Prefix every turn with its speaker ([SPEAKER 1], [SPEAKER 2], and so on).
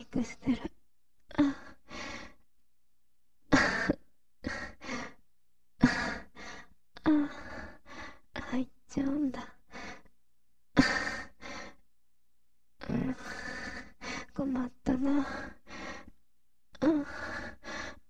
[SPEAKER 1] くしてる。あ、あ、入っちゃうんだ。うん、困ったな。